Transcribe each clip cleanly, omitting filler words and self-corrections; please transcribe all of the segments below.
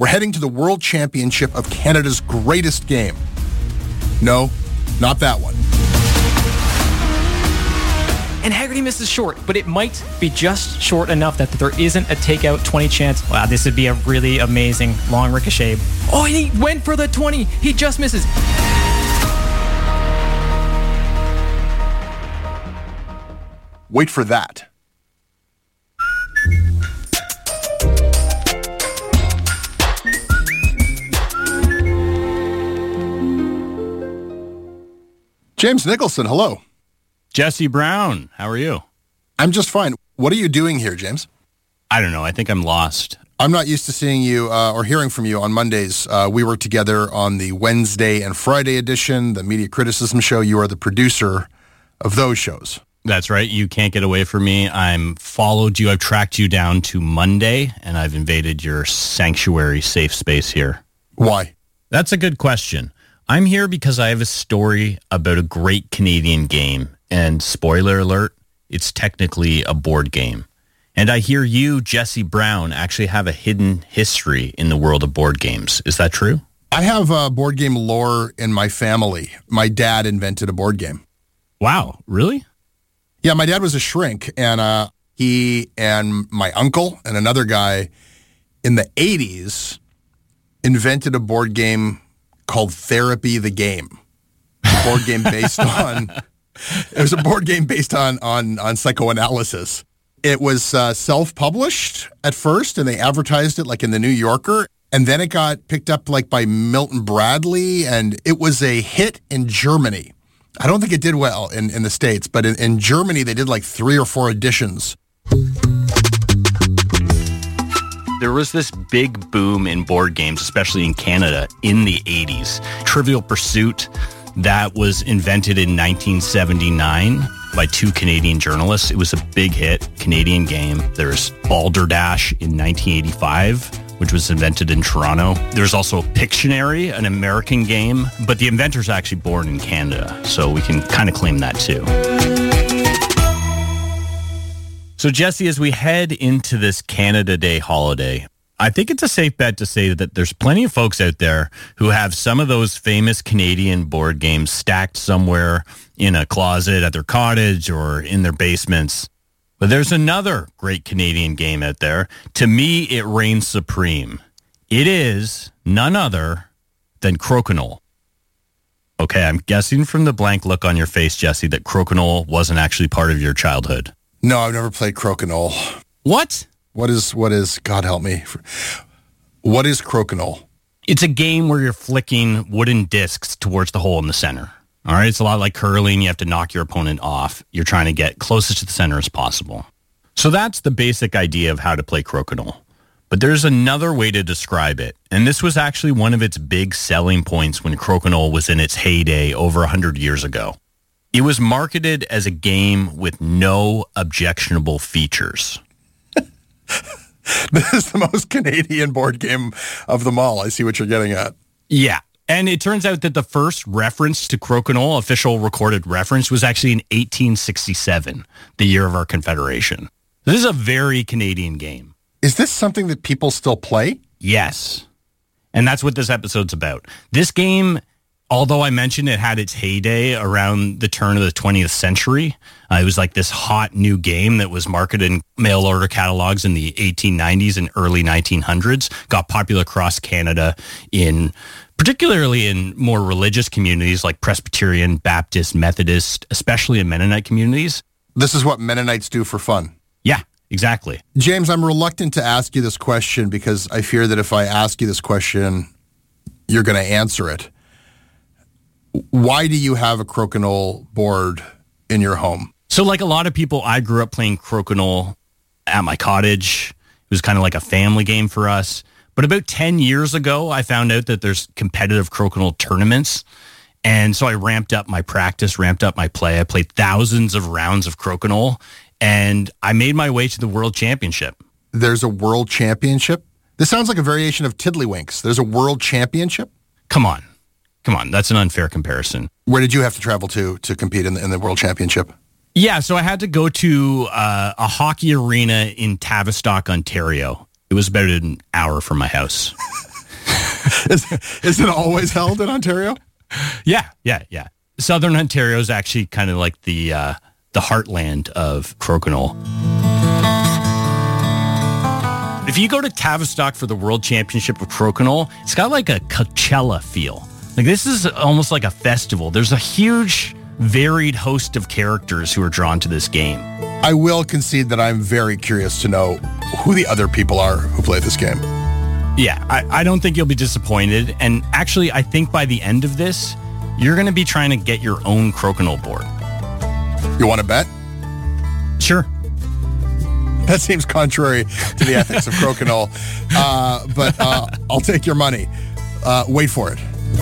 We're heading to the World Championship of Canada's greatest game. No, not that one. And Haggerty misses short, but it might be just short enough that there isn't a takeout 20 chance. Wow, this would be a really amazing long ricochet. Oh, and he went for the 20. He just misses. Wait for that. James Nicholson, hello. Jesse Brown, how are you? I'm just fine. What are you doing here, James? I don't know. I think I'm lost. I'm not used to seeing you or hearing from you on Mondays. We were together on the Wednesday and Friday edition, the Media Criticism Show. You are the producer of those shows. That's right. You can't get away from me. I've followed you. I've tracked you down to Monday, and I've invaded your sanctuary safe space here. Why? That's a good question. I'm here because I have a story about a great Canadian game. And spoiler alert, it's technically a board game. And I hear you, Jesse Brown, actually have a hidden history in the world of board games. Is that true? I have board game lore in my family. My dad invented a board game. Wow, really? Yeah, my dad was a shrink, and he and my uncle and another guy in the 80s invented a board game called Therapy the Game. A board game based on... It was a board game based on psychoanalysis. It was self-published at first, and they advertised it like in the New Yorker, and then it got picked up like by Milton Bradley, and it was a hit in Germany. I don't think it did well in the States, but in Germany they did like 3 or 4 editions. There was this big boom in board games, especially in Canada, in the 80s. Trivial Pursuit, that was invented in 1979 by 2 Canadian journalists. It was a big hit, Canadian game. There's Balderdash in 1985, which was invented in Toronto. There's also Pictionary, an American game, but the inventor's actually born in Canada, so we can kind of claim that too. So Jesse, as we head into this Canada Day holiday, I think it's a safe bet to say that there's plenty of folks out there who have some of those famous Canadian board games stacked somewhere in a closet at their cottage or in their basements. But there's another great Canadian game out there. To me, it reigns supreme. It is none other than Crokinole. Okay, I'm guessing from the blank look on your face, Jesse, that Crokinole wasn't actually part of your childhood. No, I've never played Crokinole. What? What is, God help me, what is Crokinole? It's a game where you're flicking wooden discs towards the hole in the center. All right, it's a lot like curling. You have to knock your opponent off. You're trying to get closest to the center as possible. So that's the basic idea of how to play Crokinole. But there's another way to describe it. And this was actually one of its big selling points when Crokinole was in its heyday over 100 years ago. It was marketed as a game with no objectionable features. This is the most Canadian board game of them all. I see what you're getting at. Yeah. And it turns out that the first reference to Crokinole, official recorded reference, was actually in 1867, the year of our Confederation. This is a very Canadian game. Is this something that people still play? Yes. And that's what this episode's about. This game, although I mentioned it had its heyday around the turn of the 20th century, it was like this hot new game that was marketed in mail order catalogs in the 1890s and early 1900s, got popular across Canada particularly in more religious communities like Presbyterian, Baptist, Methodist, especially in Mennonite communities. This is what Mennonites do for fun. Yeah, exactly. James, I'm reluctant to ask you this question because I fear that if I ask you this question, you're going to answer it. Why do you have a Crokinole board in your home? So like a lot of people, I grew up playing Crokinole at my cottage. It was kind of like a family game for us. But about 10 years ago, I found out that there's competitive Crokinole tournaments. And so I ramped up my practice, ramped up my play. I played thousands of rounds of Crokinole, and I made my way to the World Championship. There's a World Championship? This sounds like a variation of Tiddlywinks. There's a World Championship? Come on. That's an unfair comparison. Where did you have to travel to compete in the World Championship? Yeah, so I had to go to a hockey arena in Tavistock, Ontario. It was about an hour from my house. Is it always held in Ontario? Yeah. Southern Ontario is actually kind of like the heartland of crokinole. If you go to Tavistock for the World Championship of Crokinole, it's got like a Coachella feel. Like this is almost like a festival. There's a huge, varied host of characters who are drawn to this game. I will concede that I'm very curious to know who the other people are who play this game. Yeah, I don't think you'll be disappointed. And actually, I think by the end of this, you're going to be trying to get your own crokinole board. You want to bet? Sure. That seems contrary to the ethics of crokinole, but I'll take your money. Wait for it.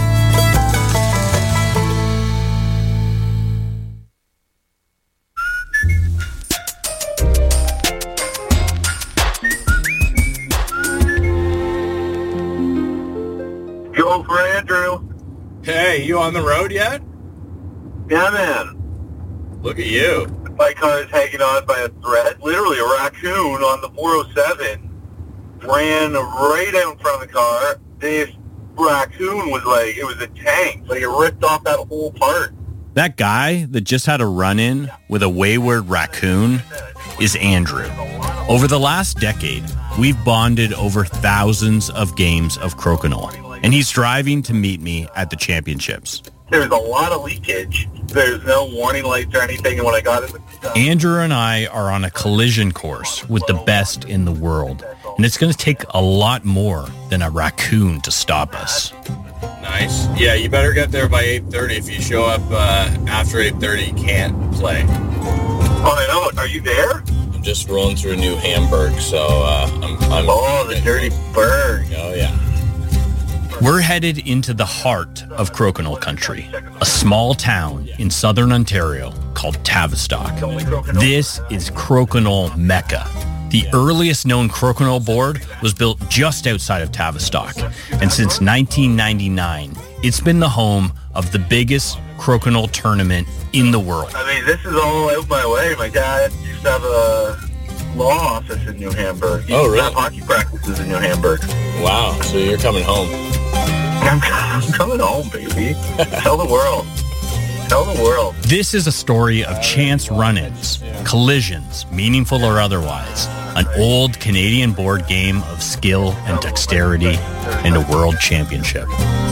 Go for Andrew. Hey, you on the road yet? Yeah, man. Look at you. My car is hanging on by a thread. Literally, a raccoon on the 407 ran right out in front of the car. This raccoon was like, it was a tank. Like, it ripped off that whole part. That guy that just had a run-in with a wayward raccoon is Andrew. Over the last decade, we've bonded over thousands of games of crokinole, and he's driving to meet me at the championships. There's a lot of leakage. There's no warning lights or anything, and when I got in the Andrew and I are on a collision course with the best in the world, and it's going to take a lot more than a raccoon to stop us. Nice. Yeah, you better get there by 8:30. If you show up after 8:30, you can't play. Oh, I know. Are you there? I'm just rolling through New Hamburg, so I'm Oh, the dirty bird. Oh, yeah. We're headed into the heart of crokinole country, a small town in southern Ontario called Tavistock. This is crokinole Mecca. The earliest known crokinole board was built just outside of Tavistock, and since 1999, it's been the home of the biggest crokinole tournament in the world. I mean, this is all out my way. My dad used to have a law office in New Hamburg. He Oh, used to really? have hockey practices in New Hamburg. Wow, so you're coming home. I'm coming home, baby. Tell the world. Tell the world. This is a story of chance run-ins, collisions, meaningful or otherwise, an old Canadian board game of skill and dexterity, and a world championship.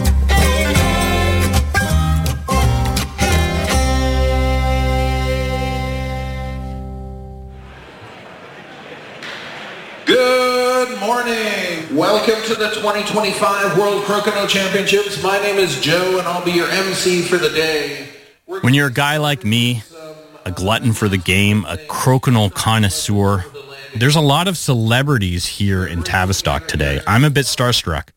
Good morning. Welcome to the 2025 World Crokinole Championships. My name is Joe, and I'll be your MC for the day. When you're a guy like me, a glutton for the game, a crokinole connoisseur, there's a lot of celebrities here in Tavistock today. I'm a bit starstruck.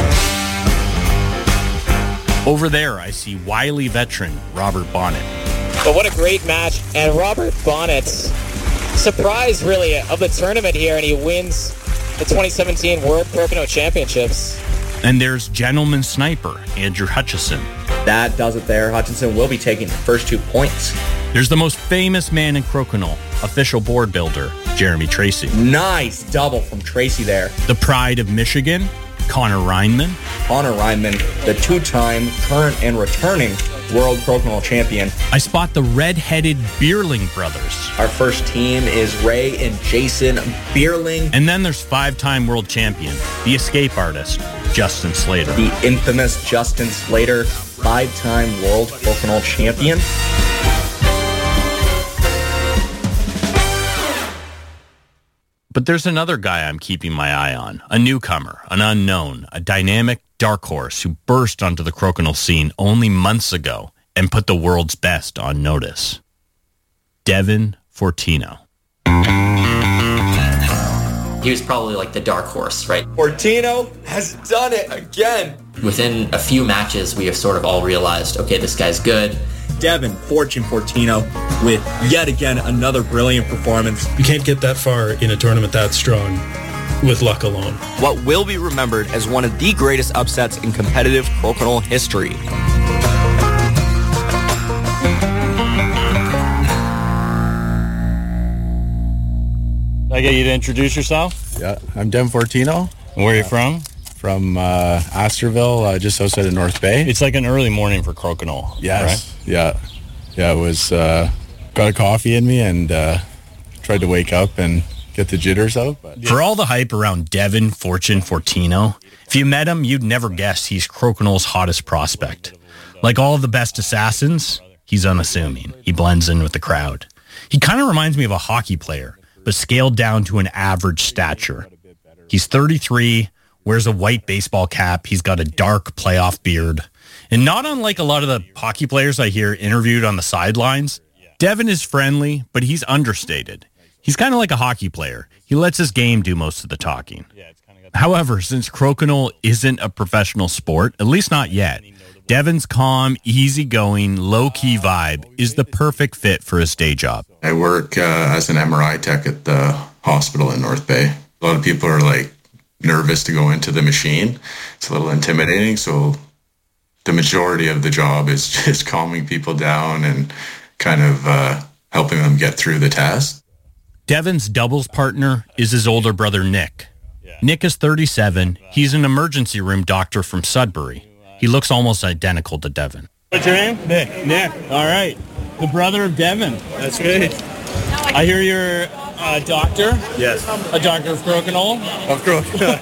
Over there, I see wily veteran Robert Bonnet. But what a great match. And Robert Bonnet, surprise really of the tournament here, and he wins the 2017 World Crokinole Championships. And there's gentleman sniper Andrew Hutchison. That does it there. Hutchinson will be taking the first 2 points. There's the most famous man in crokinole, official board builder Jeremy Tracy. Nice double from Tracy there. The pride of Michigan, Connor Reinman. Connor Reinman, the two-time current and returning World Crokinole champion. I spot the red-headed Bierling brothers. Our first team is Ray and Jason Bierling. And then there's five-time world champion, the escape artist, Justin Slater. The infamous Justin Slater, five-time World Crokinole champion. But there's another guy I'm keeping my eye on, a newcomer, an unknown, a dynamic dark horse who burst onto the crokinole scene only months ago and put the world's best on notice. Devin Fortino. He was probably like the dark horse, right? Fortino has done it again. Within a few matches, we have sort of all realized, okay, this guy's good. Devin Fortune Fortino with yet again another brilliant performance. You can't get that far in a tournament that strong with luck alone. What will be remembered as one of the greatest upsets in competitive crokinole history. I get you to introduce yourself? Yeah, I'm Devin Fortino. Where are you from? from Astorville, just outside of North Bay. It's like an early morning for Crokinole. Yes. Right? Yeah. It was got a coffee in me and tried to wake up and get the jitters out. But for all the hype around Devin Fortino, if you met him, you'd never guess he's Crokinole's hottest prospect. Like all of the best assassins, he's unassuming. He blends in with the crowd. He kind of reminds me of a hockey player, but scaled down to an average stature. He's 33, wears a white baseball cap. He's got a dark playoff beard. And not unlike a lot of the hockey players I hear interviewed on the sidelines, Devin is friendly, but he's understated. He's kind of like a hockey player. He lets his game do most of the talking. However, since Crokinole isn't a professional sport, at least not yet, Devin's calm, easygoing, low-key vibe is the perfect fit for his day job. I work as an MRI tech at the hospital in North Bay. A lot of people are like nervous to go into the machine. It's a little intimidating, so the majority of the job is just calming people down and kind of helping them get through the test. Devin's doubles partner is his older brother, Nick. Nick is 37. He's an emergency room doctor from Sudbury. He looks almost identical to Devin. What's your name? Nick. All right. The brother of Devin. That's right. I hear you're a doctor. Yes. A doctor of Crokinole. Of Crokinole.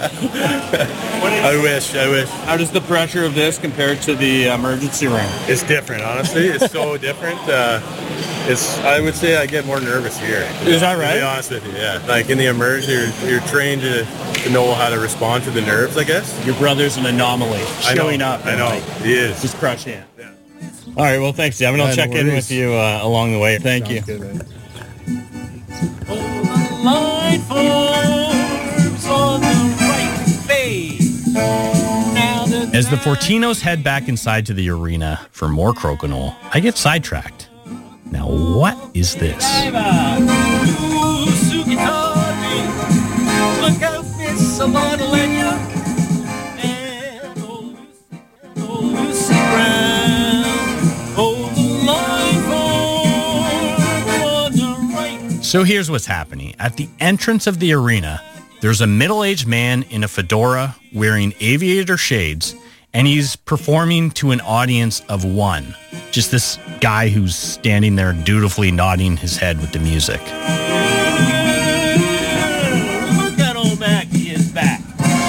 I wish. How does the pressure of this compare to the emergency room? It's different, honestly. It's so different. I would say I get more nervous here. Is that right? To be honest with you, yeah. Like in the emergency, you're trained to know how to respond to the nerves, I guess. Your brother's an anomaly. Showing up. I know. He is. Just crushing it. Yeah. All right. Well, thanks, Devin. I'll check in with you along the way. Thank you. Good, man. As the Fortinos head back inside to the arena for more Crokinole, I get sidetracked. Now, what is this? So here's what's happening. At the entrance of the arena, there's a middle-aged man in a fedora wearing aviator shades, and he's performing to an audience of one. Just this guy who's standing there dutifully nodding his head with the music. Look at old Mackie is back.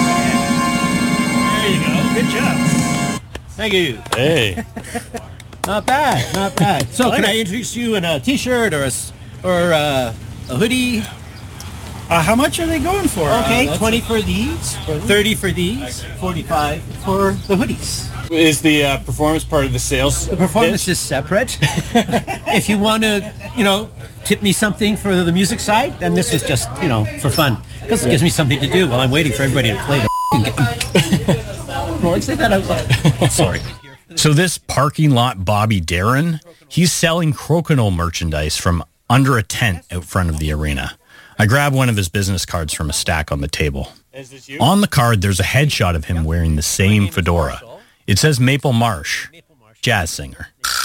There you go. Good job. Thank you. Hey. Not bad. So can I introduce you in a T-shirt or a hoodie? How much are they going for? Okay, 20 for these, 30 for these, 45 for the hoodies. Is the performance part of the sales? The performance is separate. If you want to, tip me something for the music side, then this is just, for fun. Because it gives me something to do while I'm waiting for everybody to play the Lord, say that out loud. Sorry. So this parking lot Bobby Darin, he's selling Crokinole merchandise from under a tent out front of the arena. I grab one of his business cards from a stack on the table. On the card, there's a headshot of him wearing the same fedora. It says Maple Marsh, jazz singer.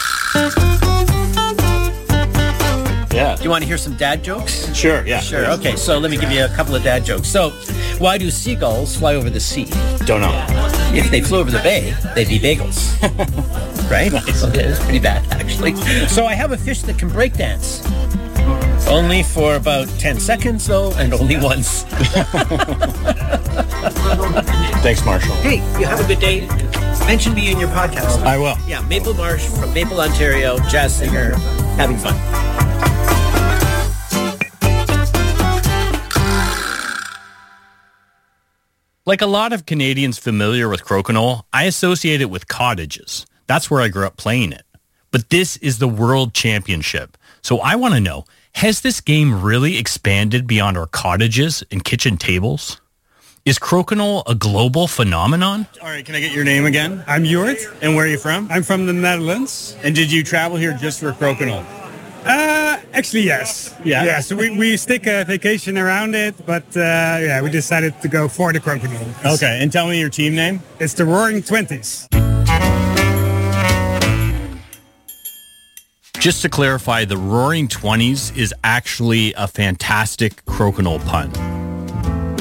Yeah. Do you want to hear some dad jokes? Sure, yeah. Sure, okay, so let me give you a couple of dad jokes. So, why do seagulls fly over the sea? Don't know. If they flew over the bay, they'd be bagels. Right? Nice. Okay, that's pretty bad, actually. So I have a fish that can break dance. Only for about 10 seconds, though, and only once. Thanks, Marshall. Hey, you have a good day. Mention me in your podcast. I will. Yeah, Maple Marsh from Maple, Ontario, jazz singer, having fun. Like a lot of Canadians familiar with Crokinole, I associate it with cottages. That's where I grew up playing it. But this is the World Championship. So I want to know, has this game really expanded beyond our cottages and kitchen tables? Is Crokinole a global phenomenon? All right, can I get your name again? I'm Jort. And where are you from? I'm from the Netherlands. And did you travel here just for Crokinole? Actually, yes. Yeah? Yeah, so we stick a vacation around it, but we decided to go for the Crokinole. Okay, and tell me your team name. It's the Roaring Twenties. Just to clarify, the Roaring Twenties is actually a fantastic Crokinole pun.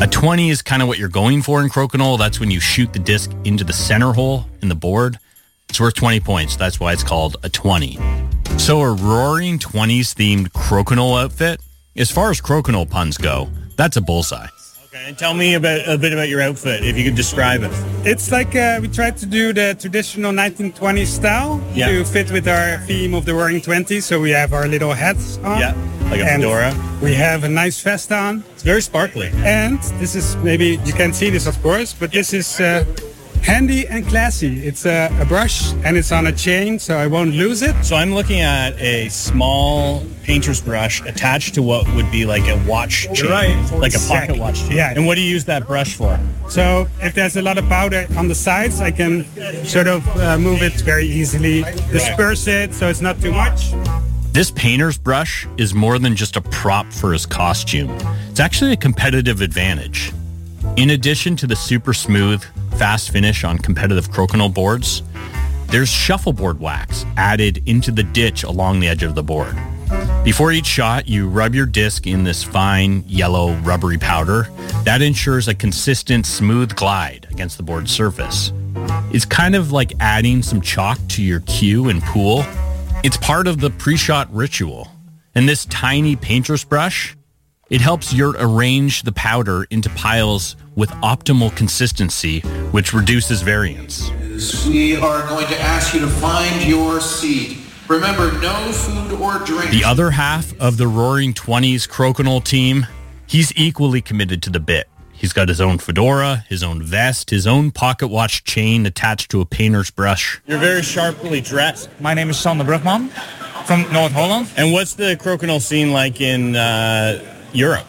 A 20 is kind of what you're going for in crokinole. That's when you shoot the disc into the center hole in the board. It's worth 20 points. That's why it's called a 20. So a Roaring 20s themed crokinole outfit, as far as crokinole puns go, that's a bullseye. Okay, and tell me a bit about your outfit, if you could describe it. It's like we tried to do the traditional 1920s style to fit with our theme of the Roaring 20s. So we have our little hats on. Yeah, like a fedora. We have a nice vest on. It's very sparkly. And this is, maybe you can't see this, of course, but this is handy and classy. It's a brush and it's on a chain, so I won't lose it. So I'm looking at a small painter's brush attached to what would be like a watch chain. Right. Like a pocket watch chain. Yeah. And what do you use that brush for? So if there's a lot of powder on the sides, I can sort of move it very easily, disperse it so it's not too much. This painter's brush is more than just a prop for his costume. It's actually a competitive advantage. In addition to the super smooth, fast finish on competitive crokinole boards, there's shuffleboard wax added into the ditch along the edge of the board. Before each shot, you rub your disc in this fine, yellow, rubbery powder. That ensures a consistent, smooth glide against the board's surface. It's kind of like adding some chalk to your cue in pool. It's part of the pre-shot ritual. And this tiny painter's brush, it helps Yurt arrange the powder into piles with optimal consistency, which reduces variance. We are going to ask you to find your seat. Remember, no food or drink. The other half of the Roaring 20s crokinole team, he's equally committed to the bit. He's got his own fedora, his own vest, his own pocket watch chain attached to a painter's brush. You're very sharply dressed. My name is Sander Brugman from North Holland. And what's the crokinole scene like in Europe?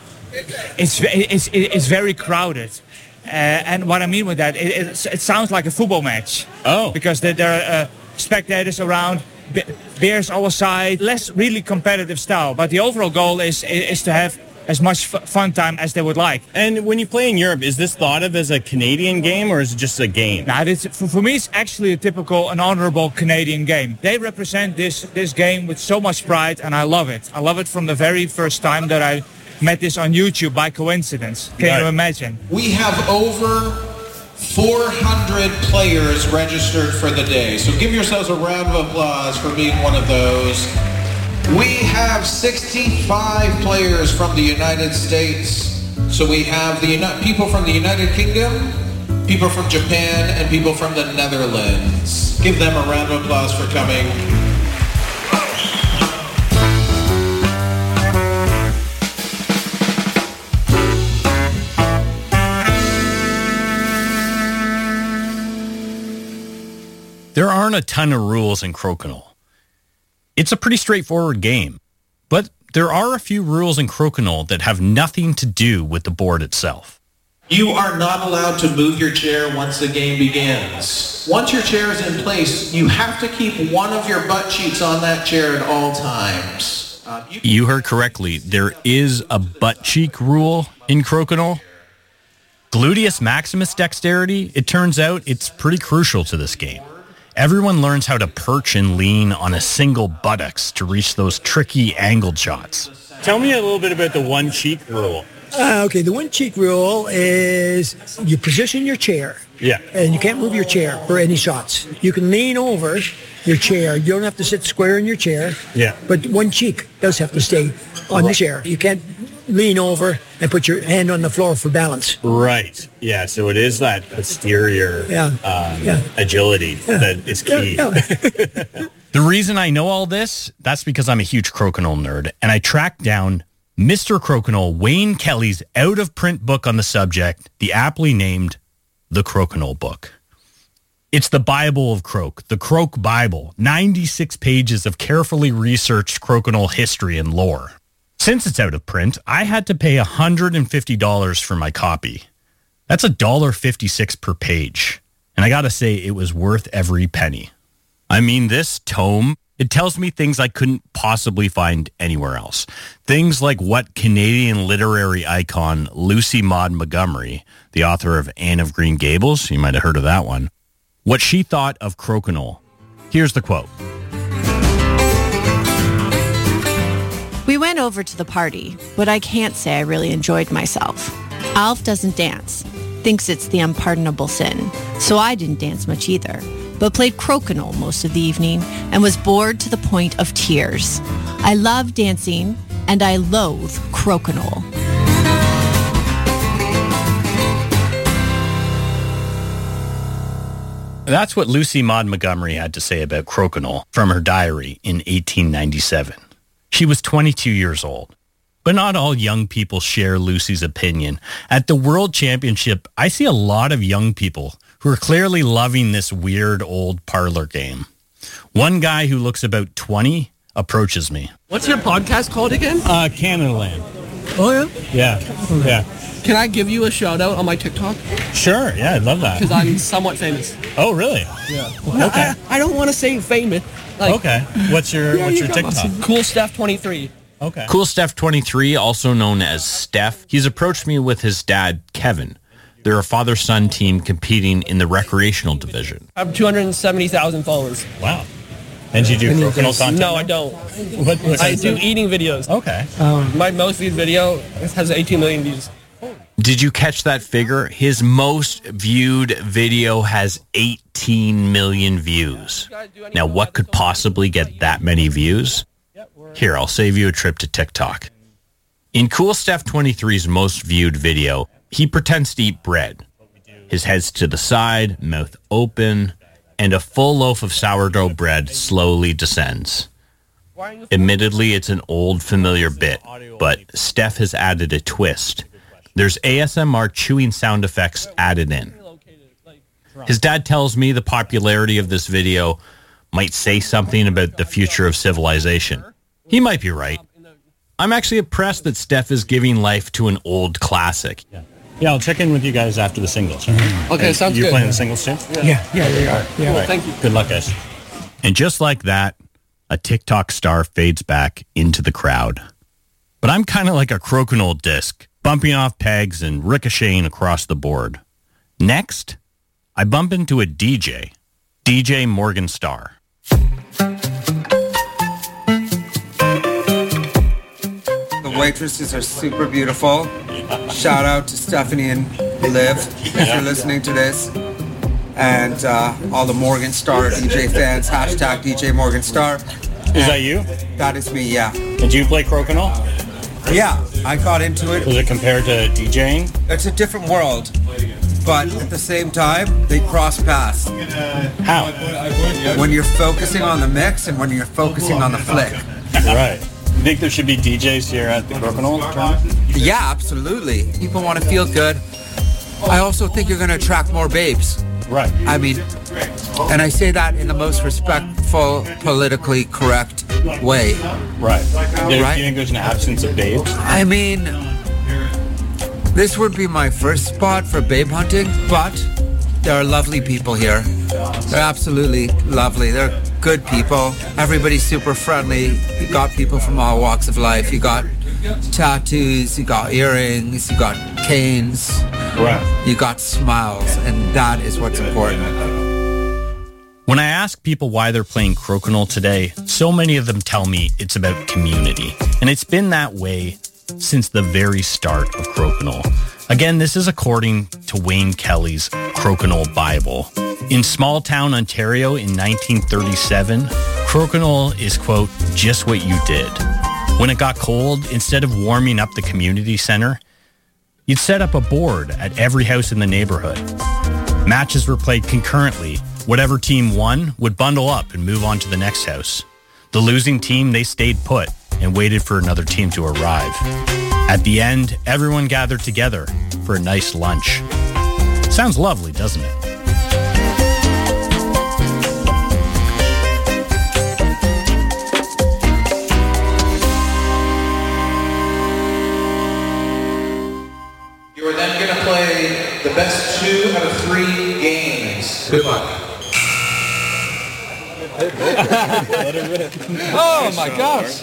It's very crowded. And what I mean with that, it sounds like a football match. Oh. Because there are spectators around, beers all aside, less really competitive style. But the overall goal is to have as much fun time as they would like. And when you play in Europe, is this thought of as a Canadian game or is it just a game? Now, for me, it's actually a typical and honorable Canadian game. They represent this game with so much pride, and I love it. I love it from the very first time that I met this on YouTube by coincidence. Can you imagine? We have over 400 players registered for the day. So give yourselves a round of applause for being one of those. We have 65 players from the United States. So we have people from the United Kingdom, people from Japan, and people from the Netherlands. Give them a round of applause for coming. There aren't a ton of rules in crokinole. It's a pretty straightforward game, but there are a few rules in crokinole that have nothing to do with the board itself. You are not allowed to move your chair once the game begins. Once your chair is in place, you have to keep one of your butt cheeks on that chair at all times. You heard correctly. There is a butt cheek rule in crokinole. Gluteus maximus dexterity, it turns out it's pretty crucial to this game. Everyone learns how to perch and lean on a single buttocks to reach those tricky angled shots. Tell me a little bit about the one cheek rule. Okay, the one cheek rule is you position your chair. Yeah. And you can't move your chair for any shots. You can lean over your chair. You don't have to sit square in your chair. Yeah. But one cheek does have to stay on the chair. You can't lean over and put your hand on the floor for balance. Right. Yeah. So it is that posterior agility that is key. The reason I know all this, that's because I'm a huge crokinole nerd, and I tracked down Mr. Crokinole, Wayne Kelly's out-of-print book on the subject, the aptly named The Crokinole Book. It's the Bible of Croak, the Croak Bible, 96 pages of carefully researched crokinole history and lore. Since it's out of print, I had to pay $150 for my copy. That's $1.56 per page. And I gotta say, it was worth every penny. I mean, this tome, it tells me things I couldn't possibly find anywhere else. Things like what Canadian literary icon Lucy Maud Montgomery, the author of Anne of Green Gables, you might have heard of that one, what she thought of crokinole. Here's the quote. We went over to the party, but I can't say I really enjoyed myself. Alf doesn't dance, thinks it's the unpardonable sin, so I didn't dance much either, but played crokinole most of the evening and was bored to the point of tears. I love dancing, and I loathe crokinole. That's what Lucy Maud Montgomery had to say about crokinole from her diary in 1897. She was 22 years old. But not all young people share Lucy's opinion. At the World Championship, I see a lot of young people who are clearly loving this weird old parlor game. One guy who looks about 20 approaches me. What's your podcast called again? Canada Land. Oh, yeah? Yeah. Can I give you a shout out on my TikTok? Sure, yeah, I'd love that. Because I'm somewhat famous. Oh, really? Yeah. Okay. I don't want to say famous. Okay. What's your TikTok? Cool Steph 23. Okay. Cool Steph 23, also known as Steph, he's approached me with his dad, Kevin. They're a father-son team competing in the recreational division. I have 270,000 followers. Wow. And you do crokinole content? No, I don't. I do eating videos. Okay. My most viewed video has 18 million views. Did you catch that figure? His most viewed video has 18 million views. Now, what could possibly get that many views? Here, I'll save you a trip to TikTok. In Cool Steph 23's most viewed video, he pretends to eat bread. His head's to the side, mouth open, and a full loaf of sourdough bread slowly descends. Admittedly, it's an old familiar bit, but Steph has added a twist. There's ASMR chewing sound effects added in. His dad tells me the popularity of this video might say something about the future of civilization. He might be right. I'm actually impressed that Steph is giving life to an old classic. Yeah, I'll check in with you guys after the singles. Okay, sounds good. You playing the singles too? Yeah, we are. Yeah. All right. Thank you. Good luck, guys. And just like that, a TikTok star fades back into the crowd. But I'm kind of like a crokinole disc, bumping off pegs and ricocheting across the board. Next, I bump into a DJ Morgan Starr. The waitresses are super beautiful. Shout out to Stephanie and Liv if you're listening to this. And all the Morgan Starr DJ fans, hashtag DJ Morgan Starr. Is that you? That is me, yeah. And do you play crokinole? Yeah, I got into it. Was it compared to DJing? It's a different world, but at the same time, they cross paths. How? When you're focusing on the mix and when you're focusing on the flick. Right. You think there should be DJs here at the crokinole tournament? Yeah, absolutely. People want to feel good. I also think you're going to attract more babes. Right. I mean, and I say that in the most respectful, politically correct way. Right. Do you Right? think there's an absence of babes? I mean, this would be my first spot for babe hunting, but there are lovely people here. They're absolutely lovely. They're good people. Everybody's super friendly. You got people from all walks of life. You got tattoos, you got earrings, you got canes. Right. You got smiles, and that is what's important. When I ask people why they're playing crokinole today, so many of them tell me it's about community. And it's been that way since the very start of crokinole. Again, this is according to Wayne Kelly's Crokinole Bible. In small town Ontario in 1937, crokinole is, quote, just what you did. When it got cold, instead of warming up the community center, you'd set up a board at every house in the neighborhood. Matches were played concurrently. Whatever team won would bundle up and move on to the next house. The losing team, they stayed put and waited for another team to arrive. At the end, everyone gathered together for a nice lunch. Sounds lovely, doesn't it? You are then going to play the best 2 out of 3 games. Good luck. Oh my gosh.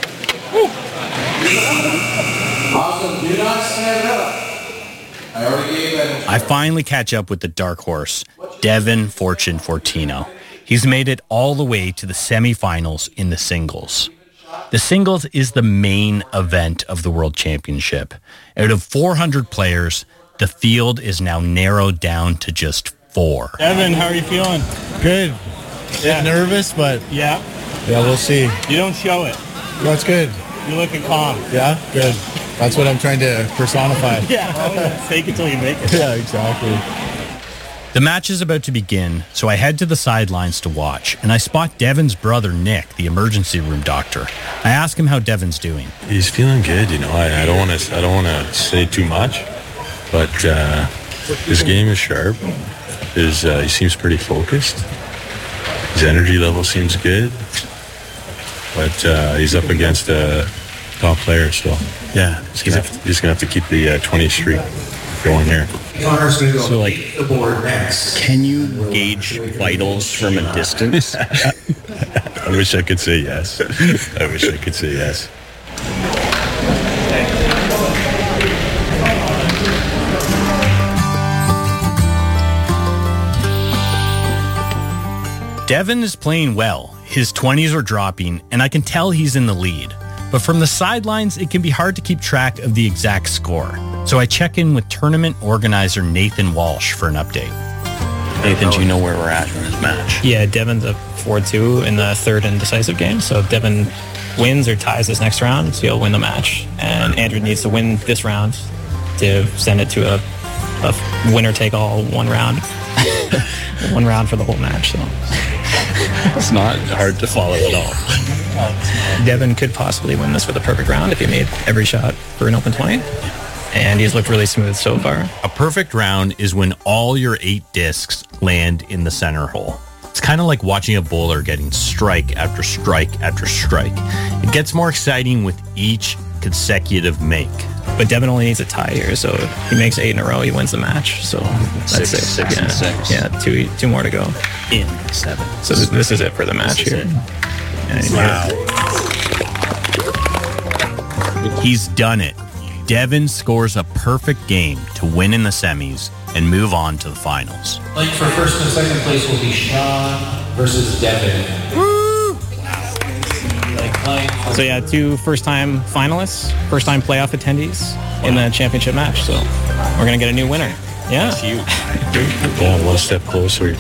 Awesome. Do not stand up. I already gave that. I finally catch up with the dark horse, Devin Fortune Fortino. He's made it all the way to the semifinals in the singles. The singles is the main event of the World Championship. Out of 400 players, the field is now narrowed down to just 4. Devin, how are you feeling? Good. Yeah. Nervous, but Yeah. we'll see. You don't show it. That's good. You're looking calm. Yeah, good. That's what I'm trying to personify. Yeah. Fake it till you make it. Yeah, exactly. The match is about to begin, so I head to the sidelines to watch, and I spot Devin's brother, Nick, the emergency room doctor. I ask him how Devin's doing. He's feeling good, you know. I don't want to say too much, but his game is sharp. He seems pretty focused. His energy level seems good, but he's up against a top player still. Yeah, he's gonna have to keep the 20 streak going here. So, like, can you gauge vitals from a distance? I wish I could say yes. I wish I could say yes. Devin is playing well. His 20s are dropping, and I can tell he's in the lead. But from the sidelines, it can be hard to keep track of the exact score. So I check in with tournament organizer Nathan Walsh for an update. Nathan, do you know where we're at in this match? Yeah, Devin's up 4-2 in the third and decisive game. So if Devin wins or ties this next round, so he'll win the match. And Andrew needs to win this round to send it to a winner-take-all one round. One round for the whole match. So It's not hard to follow at all. Devin could possibly win this with a perfect round if he made every shot for an open 20. And he's looked really smooth so far. A perfect round is when all your 8 discs land in the center hole. It's kind of like watching a bowler getting strike after strike after strike. It gets more exciting with each consecutive make. But Devin only needs a tie here, so if he makes 8 in a row, he wins the match. So that's Six it. and six. Yeah, two more to go. In 7. So this is it for the match here. Wow. He's done it. Devin scores a perfect game to win in the semis and move on to the finals. Like for first and second place will be Sean versus Devin. So yeah, 2 first-time finalists, first-time playoff attendees in the championship match. So we're gonna get a new winner. Yeah. That's huge. Yeah, one step closer.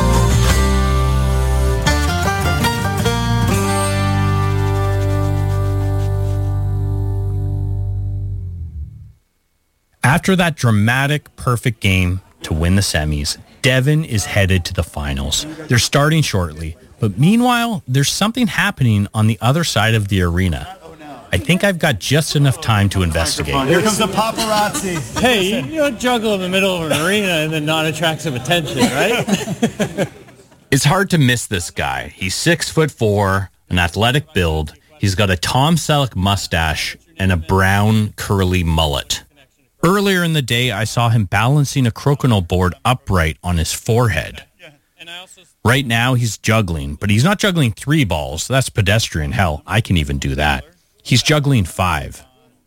After that dramatic, perfect game to win the semis, Devin is headed to the finals. They're starting shortly, but meanwhile, there's something happening on the other side of the arena. I think I've got just enough time to investigate. Here comes the paparazzi. Hey, you don't juggle in the middle of an arena and then not attract some attention, right? It's hard to miss this guy. He's 6'4", an athletic build. He's got a Tom Selleck mustache and a brown curly mullet. Earlier in the day, I saw him balancing a crokinole board upright on his forehead. Right now, he's juggling, but he's not juggling 3 balls. That's pedestrian. Hell, I can even do that. He's juggling 5.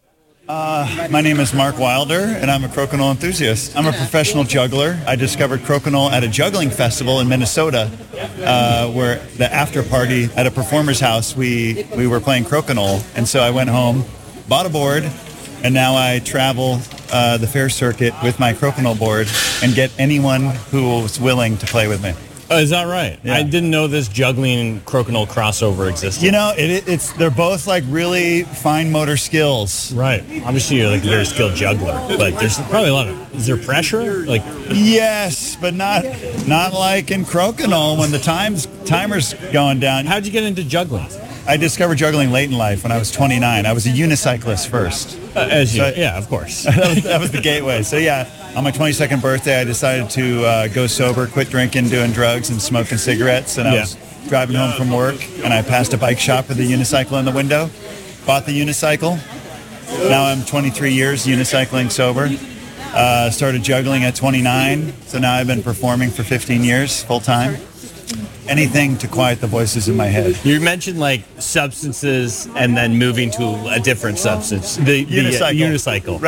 My name is Mark Wilder, and I'm a crokinole enthusiast. I'm a professional juggler. I discovered crokinole at a juggling festival in Minnesota, where the after party at a performer's house, we were playing crokinole. And so I went home, bought a board, and now I travel the fair circuit with my crokinole board and get anyone who is willing to play with me. Oh, is that right? Yeah. I didn't know this juggling crokinole crossover existed. You know, they're both like really fine motor skills. Right. Obviously, you're like a very skilled juggler, but there's probably a lot of. Is there pressure? Like, yes, but not like in crokinole when the timer's going down. How'd you get into juggling? I discovered juggling late in life when I was 29. I was a unicyclist first. Yeah, of course. that was the gateway. So yeah, on my 22nd birthday, I decided to go sober, quit drinking, doing drugs, and smoking cigarettes. And I was driving home from work, and I passed a bike shop with a unicycle in the window. Bought the unicycle. Now I'm 23 years unicycling sober. Started juggling at 29. So now I've been performing for 15 years, full time. Anything to quiet the voices in my head. You mentioned like substances and then moving to a different substance. The unicycle.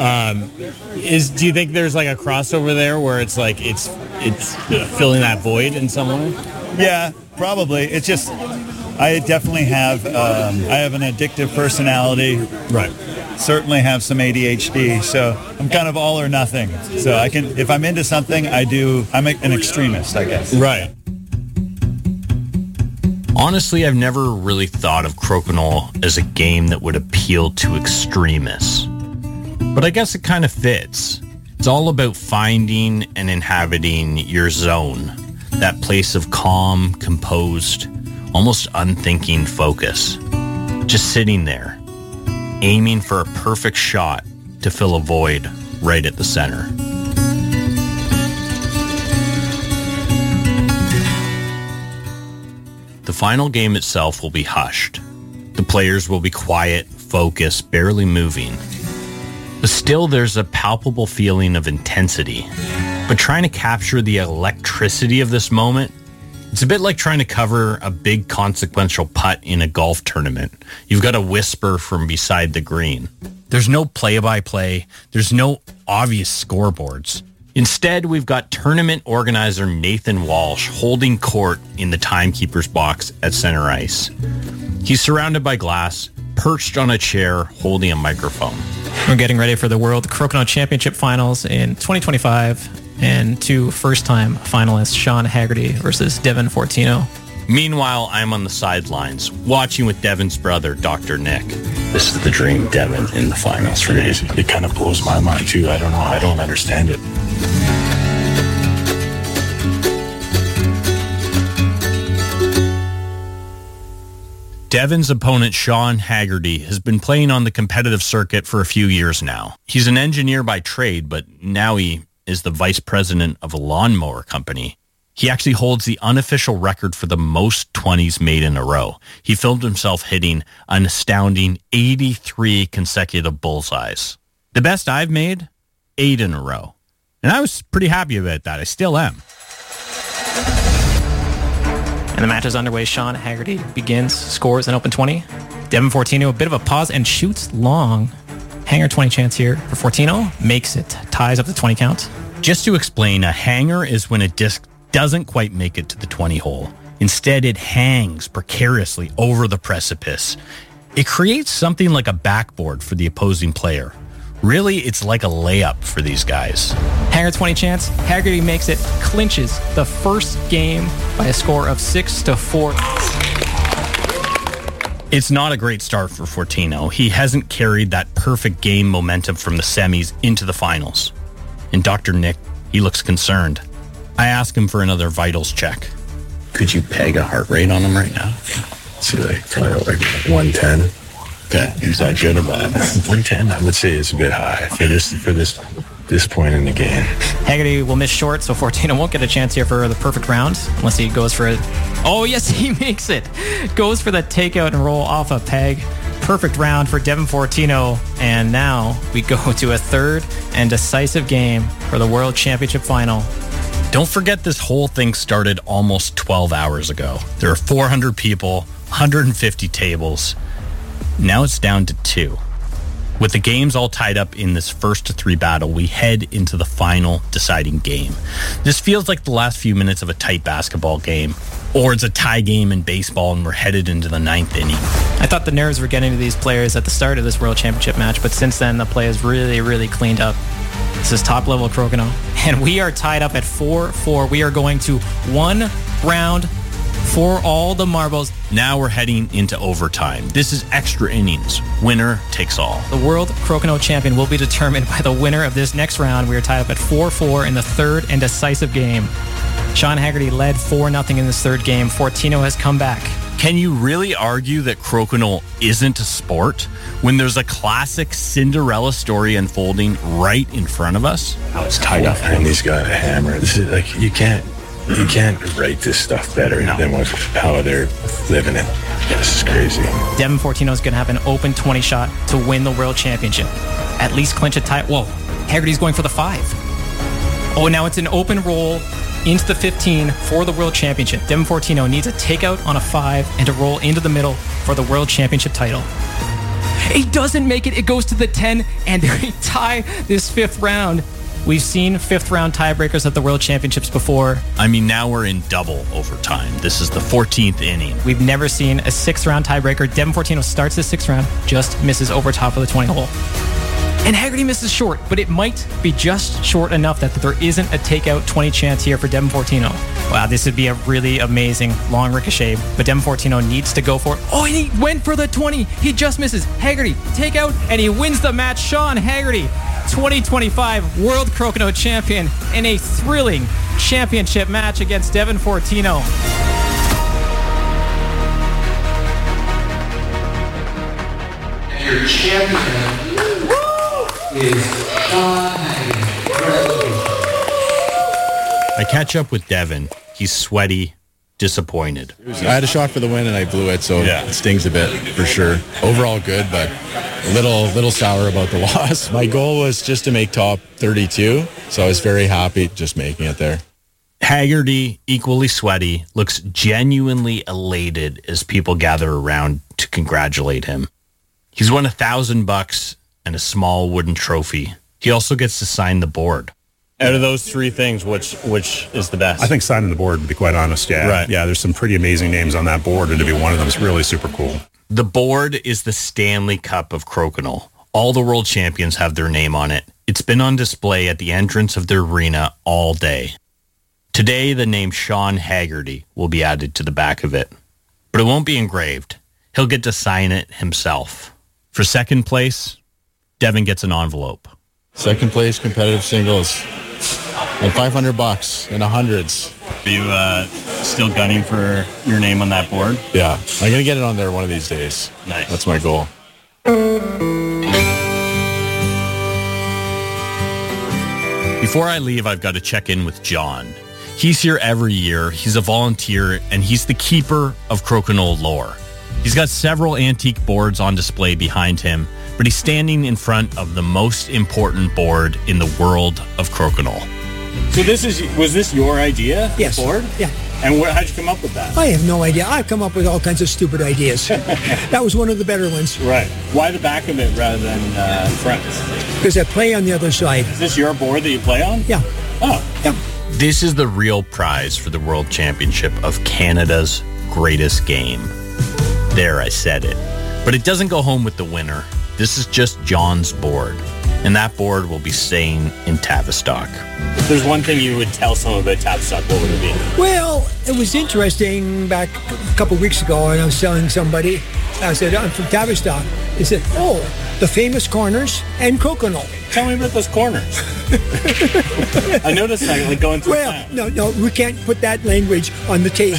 Right. Do you think there's like a crossover there where it's like it's filling that void in some way? Yeah, probably. It's just, I definitely have, I have an addictive personality. Right. Certainly have some ADHD, so I'm kind of all or nothing. So I can, if I'm into something, I'm an extremist, I guess. Right. Honestly, I've never really thought of Crokinole as a game that would appeal to extremists. But I guess it kind of fits. It's all about finding and inhabiting your zone, that place of calm, composed, almost unthinking focus. Just sitting there, aiming for a perfect shot to fill a void right at the center. The final game itself will be hushed. The players will be quiet, focused, barely moving. But still, there's a palpable feeling of intensity. But trying to capture the electricity of this moment, it's a bit like trying to cover a big consequential putt in a golf tournament. You've got to whisper from beside the green. There's no play-by-play. There's no obvious scoreboards. Instead, we've got tournament organizer Nathan Walsh holding court in the timekeeper's box at center ice. He's surrounded by glass, perched on a chair, holding a microphone. We're getting ready for the World Crokinole Championship Finals in 2025 and two first-time finalists, Sean Haggerty versus Devin Fortino. Meanwhile, I'm on the sidelines, watching with Devin's brother, Dr. Nick. This is the dream, Devin, in the finals for me. It kind of blows my mind, too. I don't know. I don't understand it. Devin's opponent, Sean Haggerty, has been playing on the competitive circuit for a few years now. He's an engineer by trade, but now he is the vice president of a lawnmower company. He actually holds the unofficial record for the most 20s made in a row. He filmed himself hitting an astounding 83 consecutive bullseyes. The best I've made, 8 in a row. And I was pretty happy about that. I still am. And the match is underway. Sean Haggerty begins, scores an open 20. Devin Fortino, a bit of a pause and shoots long. Hanger 20 chance here for Fortino. Makes it. Ties up the 20 count. Just to explain, a hanger is when a disc doesn't quite make it to the 20 hole. Instead, it hangs precariously over the precipice. It creates something like a backboard for the opposing player. Really, it's like a layup for these guys. Hanger 20 chance. Haggerty makes it, clinches the first game by a score of 6-4. It's not a great start for Fortino. He hasn't carried that perfect game momentum from the semis into the finals. And Dr. Nick, he looks concerned. I ask him for another vitals check. Could you peg a heart rate on him right now? See, probably like 110. Okay, is that good or bad? 110, I would say, is a bit high for this point in the game. Haggerty will miss short, so Fortino won't get a chance here for the perfect round unless he goes for it. Oh, yes, he makes it. Goes for the takeout and roll off a peg. Perfect round for Devin Fortino. And now we go to a third and decisive game for the World Championship Final. Don't forget, this whole thing started almost 12 hours ago. There are 400 people, 150 tables. Now it's down to 2. With the games all tied up in this 1-3 battle, we head into the final deciding game. This feels like the last few minutes of a tight basketball game, or it's a tie game in baseball and we're headed into the 9th inning. I thought the nerves were getting to these players at the start of this World Championship match, but since then the play has really, really cleaned up. This is top level Crokinole, and we are tied up at 4-4. We are going to one round for all the marbles. Now we're heading into overtime. This is extra innings. Winner takes all. The World Crokinole champion will be determined by the winner of this next round. We are tied up at 4-4 in the third and decisive game. Sean Haggerty led 4-0 in this third game. Fortino has come back. Can you really argue that Crokinole isn't a sport when there's a classic Cinderella story unfolding right in front of us? I was tied up and he's got a hammer. This is like, you can't write this stuff better than how they're living it. This is crazy. Devin Fortino is going to have an open 20 shot to win the World Championship. At least clinch a tie. Whoa, Haggerty's going for the 5. Oh, now it's an open roll into the 15 for the World Championship. Devin Fortino needs a takeout on a 5 and to roll into the middle for the World Championship title. He doesn't make it. It goes to the 10, and they tie this 5th round. We've seen 5th round tiebreakers at the World Championships before. I mean, now we're in double overtime. This is the 14th inning. We've never seen a 6th round tiebreaker. Devin Fortino starts the 6th round, just misses over top of the 20 hole. And Haggerty misses short, but it might be just short enough that there isn't a takeout 20 chance here for Devin Fortino. Wow, this would be a really amazing long ricochet, but Devin Fortino needs to go for it. Oh, and he went for the 20. He just misses. Haggerty, takeout, and he wins the match. Sean Haggerty, 2025 World Crokinole Champion in a thrilling championship match against Devin Fortino. Your champion is Sean Haggerty. I catch up with Devin. He's sweaty, disappointed. I had a shot for the win and I blew it, so it stings a bit for sure. Overall good, but a little sour about the loss. My goal was just to make top 32, so I was very happy just making it there. Haggerty, equally sweaty, looks genuinely elated as people gather around to congratulate him. He's won $1,000 and a small wooden trophy. He also gets to sign the board. Out of those three things, which is the best? I think signing the board, to be quite honest, yeah. Right. Yeah, there's some pretty amazing names on that board, and to be one of them is really super cool. The board is the Stanley Cup of Crokinole. All the world champions have their name on it. It's been on display at the entrance of their arena all day. Today, the name Sean Haggerty will be added to the back of it. But it won't be engraved. He'll get to sign it himself. For second place, Devin gets an envelope. Second place competitive singles. And $500 in the hundreds. Are you still gunning for your name on that board? Yeah, I'm going to get it on there one of these days. Nice. That's my goal. Before I leave, I've got to check in with John. He's here every year. He's a volunteer, and he's the keeper of Crokinole lore. He's got several antique boards on display behind him, but he's standing in front of the most important board in the world of Crokinole. So was this your idea? Yes. Board? Yeah. And how'd you come up with that? I have no idea. I've come up with all kinds of stupid ideas. That was one of the better ones. Right. Why the back of it rather than front? Because I play on the other side. Is this your board that you play on? Yeah. Oh. Yeah. This is the real prize for the World Championship of Canada's greatest game. There, I said it. But it doesn't go home with the winner. This is just John's board. And that board will be staying in Tavistock. If there's one thing you would tell someone about Tavistock, what would it be? Well, it was interesting back a couple of weeks ago, and I was telling somebody, I said, I'm from Tavistock. They said, oh, the famous corners and Crokinole. Tell me about those corners. I noticed like going through town. No, we can't put that language on the tape.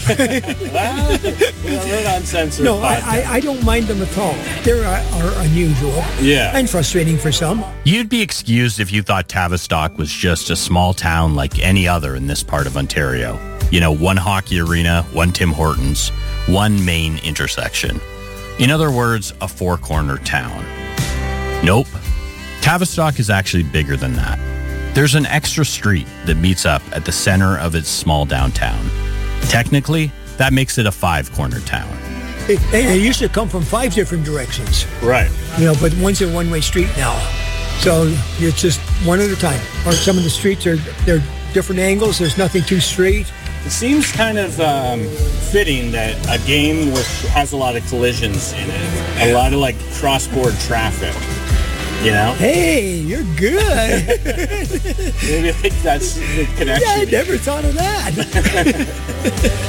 We're uncensored. No, I don't mind them at all. They are unusual. Yeah. And frustrating for some. You'd be excused if you thought Tavistock was just a small town like any other in this part of Ontario. You know, one hockey arena, one Tim Hortons, one main intersection. In other words, a four-corner town. Nope. Tavistock is actually bigger than that. There's an extra street that meets up at the center of its small downtown. Technically, that makes it a five-corner town. It used to come from 5 different directions. Right. You know, but one's a one-way street now. So it's just one at a time. Or some of the streets they're different angles. There's nothing too straight. It seems kind of fitting that a game has a lot of collisions in it, a lot of like cross-board traffic. You know? Hey, you're good. Maybe I think that's the connection. Yeah, I never thought of that.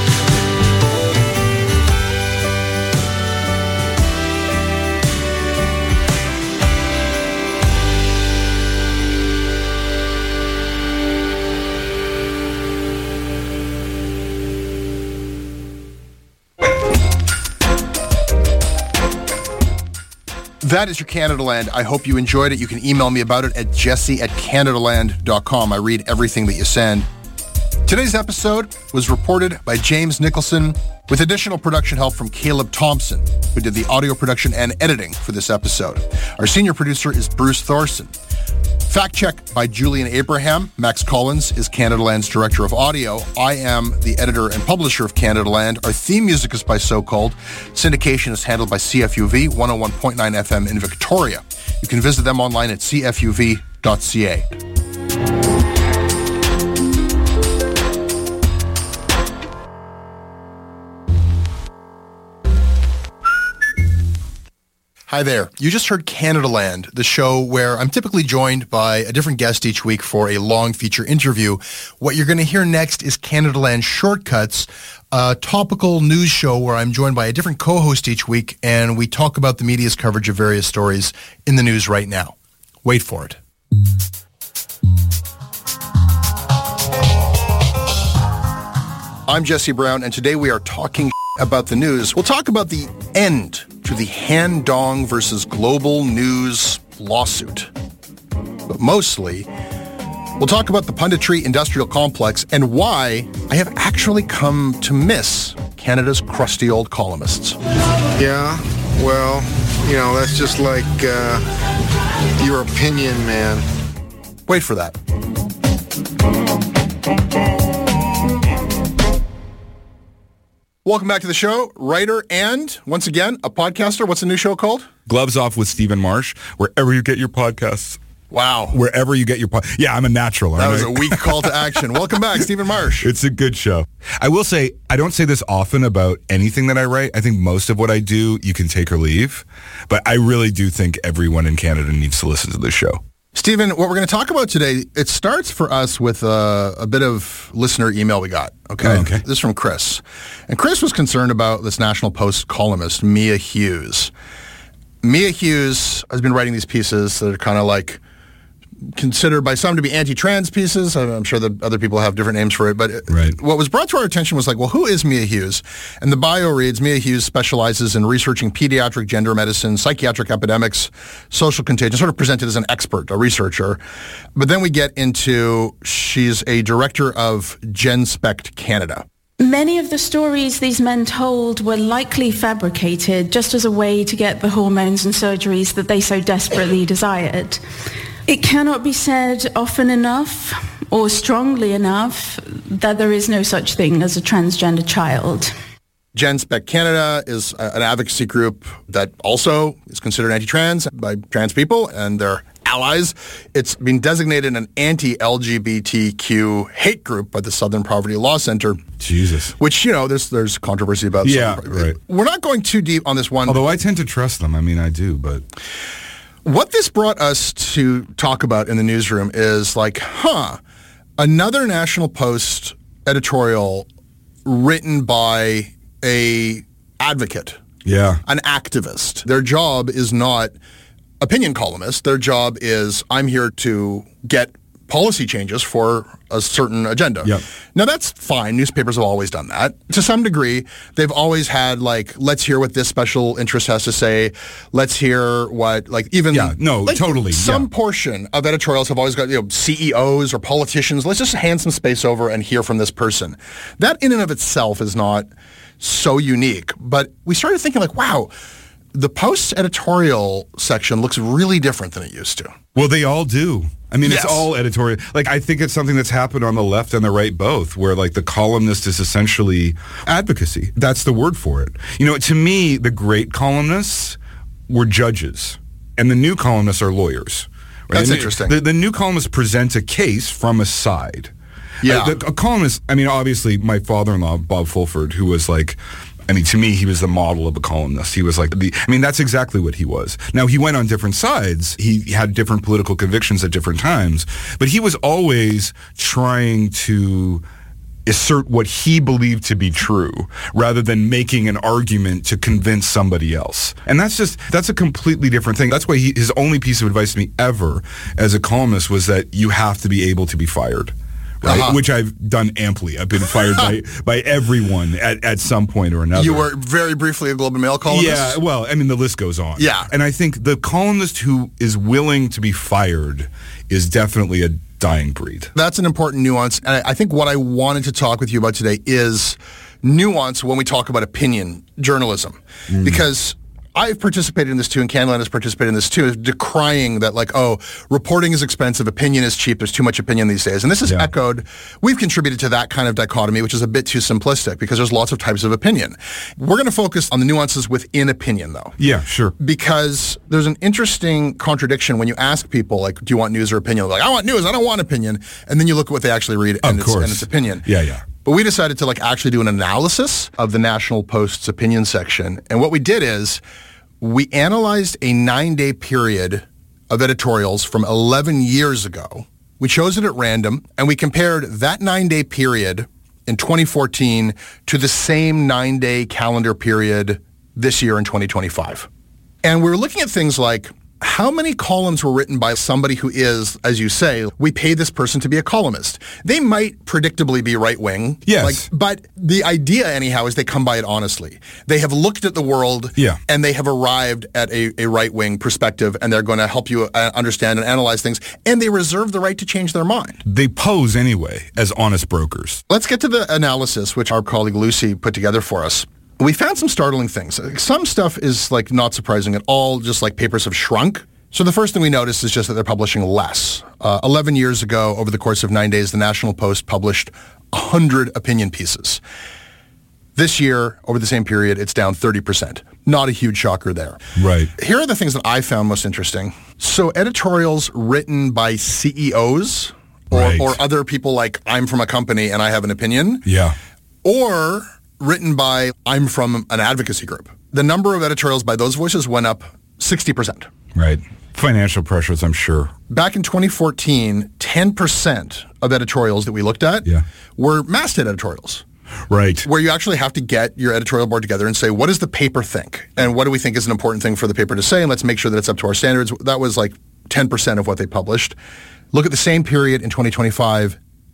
That is your Canadaland. I hope you enjoyed it. You can email me about it at jesse@canadaland.com. I read everything that you send. Today's episode was reported by James Nicholson with additional production help from Caleb Thompson, who did the audio production and editing for this episode. Our senior producer is Bruce Thorson. Fact check by Julian Abraham. Max Collins is Canadaland's director of audio. I am the editor and publisher of Canadaland. Our theme music is by So Called. Syndication is handled by CFUV 101.9 FM in Victoria. You can visit them online at cfuv.ca. Hi there. You just heard Canada Land, the show where I'm typically joined by a different guest each week for a long feature interview. What you're going to hear next is Canada Land Shortcuts, a topical news show where I'm joined by a different co-host each week, and we talk about the media's coverage of various stories in the news right now. Wait for it. I'm Jesse Brown, and today we are talking about the news. We'll talk about the end to the Han Dong versus Global News lawsuit. But mostly, we'll talk about the punditry industrial complex and why I have actually come to miss Canada's crusty old columnists. Yeah, well, that's just like your opinion, man. Wait for that. Welcome back to the show, writer and, once again, a podcaster. What's the new show called? Gloves Off with Stephen Marsh, wherever you get your podcasts. Wow. Wherever you get your Yeah, I'm a natural. That was a weak call to action. Welcome back, Stephen Marsh. It's a good show. I will say, I don't say this often about anything that I write. I think most of what I do, you can take or leave. But I really do think everyone in Canada needs to listen to this show. Stephen, what we're going to talk about today, it starts for us with a bit of listener email we got. Okay? Oh, okay. This is from Chris. And Chris was concerned about this National Post columnist, Mia Hughes. Mia Hughes has been writing these pieces that are kind of like considered by some to be anti-trans pieces. I'm sure that other people have different names for it. But What was brought to our attention was like, well, who is Mia Hughes? And the bio reads, Mia Hughes specializes in researching pediatric gender medicine, psychiatric epidemics, social contagion, sort of presented as an expert, a researcher. But then we get into, she's a director of GenSpect Canada. Many of the stories these men told were likely fabricated just as a way to get the hormones and surgeries that they so desperately desired. It cannot be said often enough or strongly enough that there is no such thing as a transgender child. GenSpect Canada is an advocacy group that also is considered anti-trans by trans people and their allies. It's been designated an anti-LGBTQ hate group by the Southern Poverty Law Center. Jesus. Which, there's controversy about. Yeah, right. We're not going too deep on this one. Although I tend to trust them. I mean, I do, but... What this brought us to talk about in the newsroom is like, another National Post editorial written by a advocate. Yeah. An activist. Their job is not opinion columnist. Their job is, I'm here to get policy changes for a certain agenda. Yep. Now that's fine. Newspapers have always done that. To some degree, they've always had let's hear what this special interest has to say. Let's hear what totally. Some portion of editorials have always got CEOs or politicians. Let's just hand some space over and hear from this person. That in and of itself is not so unique. But we started thinking wow, the Post's editorial section looks really different than it used to. Well, they all do. I mean, Yes. It's all editorial. I think it's something that's happened on the left and the right both, where the columnist is essentially advocacy. That's the word for it. To me, the great columnists were judges, and the new columnists are lawyers. Right? That's And interesting. The new columnists present a case from a side. Yeah. A columnist, obviously, my father-in-law, Bob Fulford, who was to me, he was the model of a columnist. He was that's exactly what he was. Now, he went on different sides. He had different political convictions at different times, but he was always trying to assert what he believed to be true rather than making an argument to convince somebody else. And that's a completely different thing. That's why his only piece of advice to me ever as a columnist was that you have to be able to be fired. Right, which I've done amply. I've been fired by everyone at some point or another. You were very briefly a Globe and Mail columnist? Yeah, well, the list goes on. Yeah. And I think the columnist who is willing to be fired is definitely a dying breed. That's an important nuance. And I think what I wanted to talk with you about today is nuance when we talk about opinion journalism. Because I've participated in this too, and Canada Land has participated in this too, decrying that reporting is expensive, opinion is cheap, there's too much opinion these days. And this is echoed. We've contributed to that kind of dichotomy, which is a bit too simplistic because there's lots of types of opinion. We're going to focus on the nuances within opinion, though. Yeah, sure. Because there's an interesting contradiction when you ask people, do you want news or opinion? They're I want news, I don't want opinion. And then you look at what they actually read, and it's opinion. Yeah. But we decided to actually do an analysis of the National Post's opinion section. And what we did is We analyzed a 9-day period of editorials from 11 years ago. We chose it at random, and we compared that 9-day period in 2014 to the same 9-day calendar period this year in 2025. And we were looking at things like how many columns were written by somebody who is, as you say, we pay this person to be a columnist. They might predictably be right-wing. Yes. But the idea, anyhow, is they come by it honestly. They have looked at the world and they have arrived at a right-wing perspective, and they're going to help you understand and analyze things, and they reserve the right to change their mind. They pose anyway as honest brokers. Let's get to the analysis, which our colleague Lucy put together for us. We found some startling things. Some stuff is like not surprising at all, just like papers have shrunk. So the first thing we noticed is just that they're publishing less. 11 years ago, over the course of 9 days, the National Post published 100 opinion pieces. This year, over the same period, it's down 30%. Not a huge shocker there. Right. Here are the things that I found most interesting. So editorials written by CEOs or other people like I'm from a company and I have an opinion. Yeah. Or written by I'm from an advocacy group. The number of editorials by those voices went up 60%. Right. Financial pressures, I'm sure. Back in 2014, 10% of editorials that we looked at were masthead editorials. Right. Where you actually have to get your editorial board together and say, what does the paper think? And what do we think is an important thing for the paper to say? And let's make sure that it's up to our standards. That was like 10% of what they published. Look at the same period in 2025,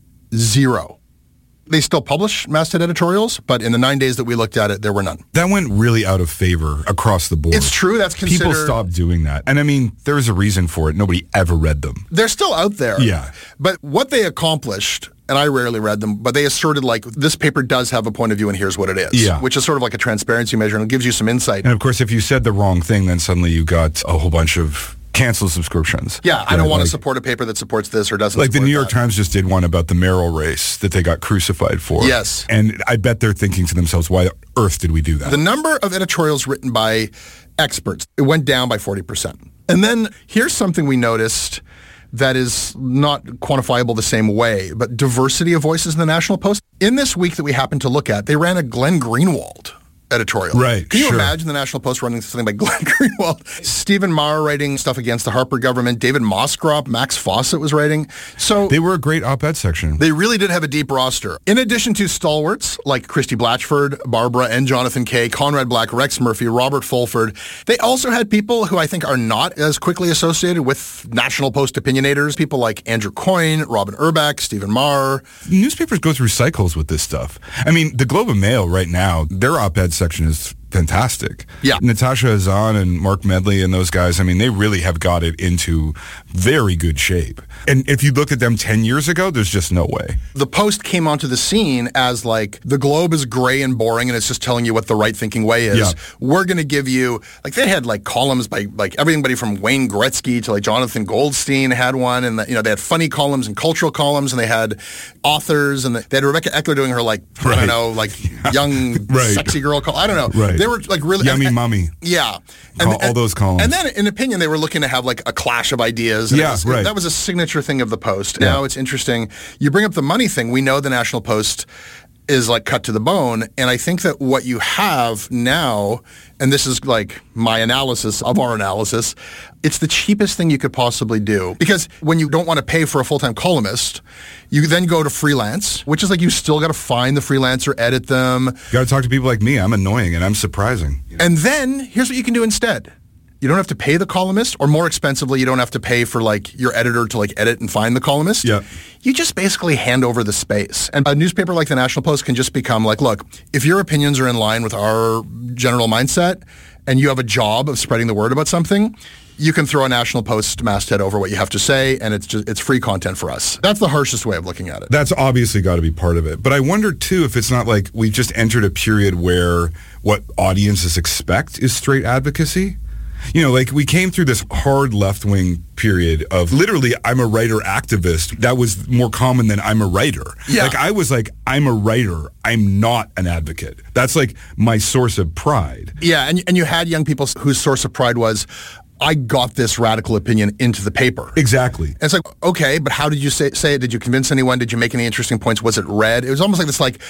0. They still publish masthead editorials, but in the 9 days that we looked at it, there were none. That went really out of favor across the board. It's true. That's considered... People stopped doing that. And I mean, there is a reason for it. Nobody ever read them. They're still out there. Yeah. But what they accomplished, and I rarely read them, but they asserted like, this paper does have a point of view and here's what it is. Yeah. Which is sort of like a transparency measure and it gives you some insight. And of course, if you said the wrong thing, then suddenly you got a whole bunch of cancel subscriptions. Yeah, I don't want to support a paper that supports this or doesn't like the support New York that. Times just did one about the Merrill race that they got crucified for. Yes. And I bet they're thinking to themselves, why on earth did we do that? The number of editorials written by experts, it went down by 40%. And then here's something we noticed that is not quantifiable the same way, but diversity of voices in the National Post. In this week that we happened to look at, they ran a Glenn Greenwald editorial. Right. Can you imagine the National Post running something by Glenn Greenwald? Stephen Maher writing stuff against the Harper government. David Moskrop, Max Fawcett was writing. So they were a great op-ed section. They really did have a deep roster. In addition to stalwarts like Christy Blatchford, Barbara and Jonathan Kay, Conrad Black, Rex Murphy, Robert Fulford, they also had people who I think are not as quickly associated with National Post opinionators, people like Andrew Coyne, Robin Urbach, Stephen Maher. Newspapers go through cycles with this stuff. I mean, the Globe and Mail right now, their op-ed section is fantastic. Yeah. Natasha Azan and Mark Medley and those guys, I mean, they really have got it into very good shape. And if you look at them 10 years ago, there's just no way. The Post came onto the scene as like, the Globe is gray and boring and it's just telling you what the right thinking way is. Yeah. We're going to give you, like they had like columns by like everybody from Wayne Gretzky to like Jonathan Goldstein had one. And they had funny columns and cultural columns and they had authors and they had Rebecca Eckler doing her like, I don't know, like young sexy girl call. I don't know. Right. They were like really... Yummy Mummy. Yeah. All those columns. And then in opinion, they were looking to have like a clash of ideas. And that was a signature thing of the Post. Yeah. Now it's interesting. You bring up the money thing. We know the National Post is like cut to the bone. And I think that what you have now, and this is like my analysis of our analysis, it's the cheapest thing you could possibly do. Because when you don't want to pay for a full-time columnist, you then go to freelance, which is like you still got to find the freelancer, edit them. You got to talk to people like me. I'm annoying and I'm surprising. And then here's what you can do instead. You don't have to pay the columnist, or more expensively, you don't have to pay for like your editor to like edit and find the columnist. Yeah. You just basically hand over the space. And a newspaper like the National Post can just become like, look, if your opinions are in line with our general mindset and you have a job of spreading the word about something, you can throw a National Post masthead over what you have to say, and it's free content for us. That's the harshest way of looking at it. That's obviously got to be part of it. But I wonder, too, if it's not like we've just entered a period where what audiences expect is straight advocacy. You know, like we came through this hard left-wing period of literally, I'm a writer activist. That was more common than I'm a writer. Yeah. Like I was like, I'm a writer. I'm not an advocate. That's like my source of pride. Yeah, and you had young people whose source of pride was, I got this radical opinion into the paper. Exactly. And it's like, okay, but how did you say it? Did you convince anyone? Did you make any interesting points? Was it read? It was almost like this like,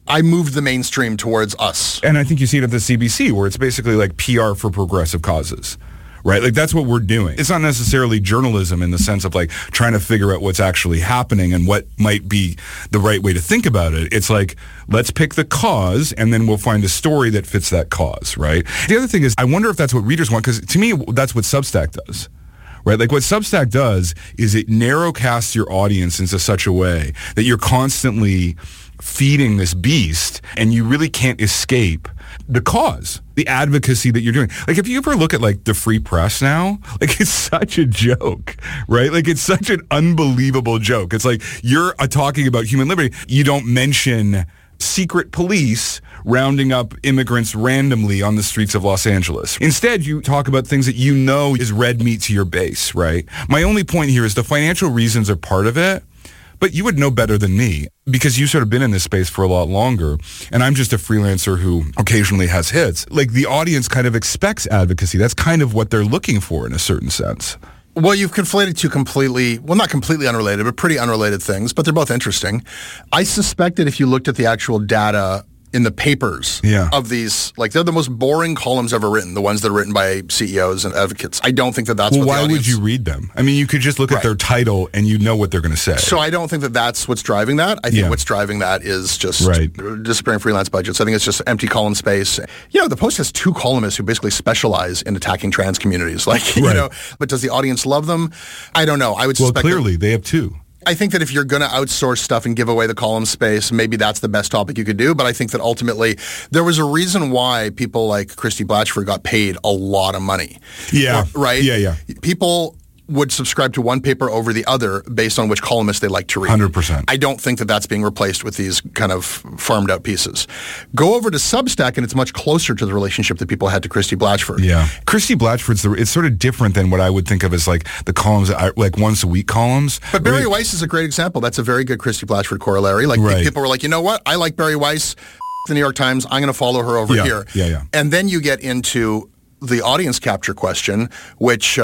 I moved the mainstream towards us. And I think you see it at the CBC, where it's basically like PR for progressive causes. Right? Like, that's what we're doing. It's not necessarily journalism in the sense of like trying to figure out what's actually happening and what might be the right way to think about it. It's like, let's pick the cause and then we'll find a story that fits that cause, right? The other thing is, I wonder if that's what readers want, because to me, that's what Substack does. Right? Like, what Substack does is it narrowcasts your audience into such a way that you're constantly feeding this beast and you really can't escape the cause, the advocacy that you're doing. Like, if you ever look at like the Free Press now, like, it's such a joke, right? Like, it's such an unbelievable joke. It's like, you're talking about human liberty. You don't mention secret police rounding up immigrants randomly on the streets of Los Angeles. Instead, you talk about things that you know is red meat to your base, right? My only point here is the financial reasons are part of it, but you would know better than me because you've sort of been in this space for a lot longer, and I'm just a freelancer who occasionally has hits. Like, the audience kind of expects advocacy. That's kind of what they're looking for in a certain sense. Well, you've conflated two completely, well, not completely unrelated, but pretty unrelated things, but they're both interesting. I suspect that if you looked at the actual data in the papers of these, like, they're the most boring columns ever written, the ones that are written by CEOs and advocates. I don't think that that's what the audience... Why would you read them? I mean, you could just look at their title and you know what they're going to say. So I don't think that that's what's driving that. I think what's driving that is just disappearing freelance budgets. I think it's just empty column space. You know, the Post has 2 columnists who basically specialize in attacking trans communities. Like, you know, but does the audience love them? I don't know. I would suspect... Well, clearly, they have 2. I think that if you're going to outsource stuff and give away the column space, maybe that's the best topic you could do. But I think that ultimately there was a reason why people like Christy Blatchford got paid a lot of money. Yeah. Right? Yeah. People would subscribe to one paper over the other based on which columnist they like to read. 100%. I don't think that that's being replaced with these kind of farmed out pieces. Go over to Substack and it's much closer to the relationship that people had to Christy Blatchford. Yeah. Christy Blatchford's, it's sort of different than what I would think of as like the columns, like once a week columns. But Barry Weiss is a great example. That's a very good Christy Blatchford corollary. Like people were like, you know what? I like Barry Weiss, the New York Times. I'm going to follow her over here. Yeah. And then you get into the audience capture question, which...